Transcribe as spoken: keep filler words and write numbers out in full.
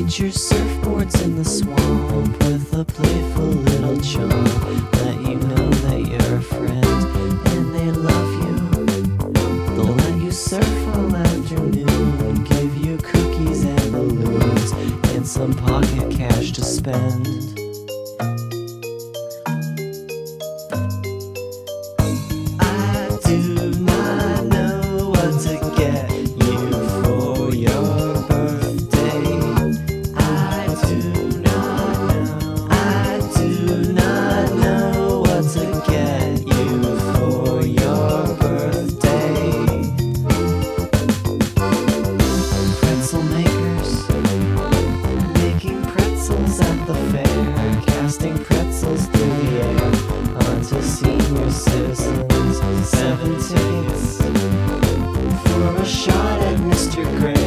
your surfboards in the swamp with a playful little chump. Let you know that you're a friend and they love you. They'll let you surf all afternoon, give you cookies and balloons and some pocket cash to spend. I do not know what to get you for your birthday. I do not know. I do not know what to get you for your birthday. Pretzel makers making pretzels at the fair, casting pretzels through the air onto senior citizens. Seven tickets for a shot at Mister Gray.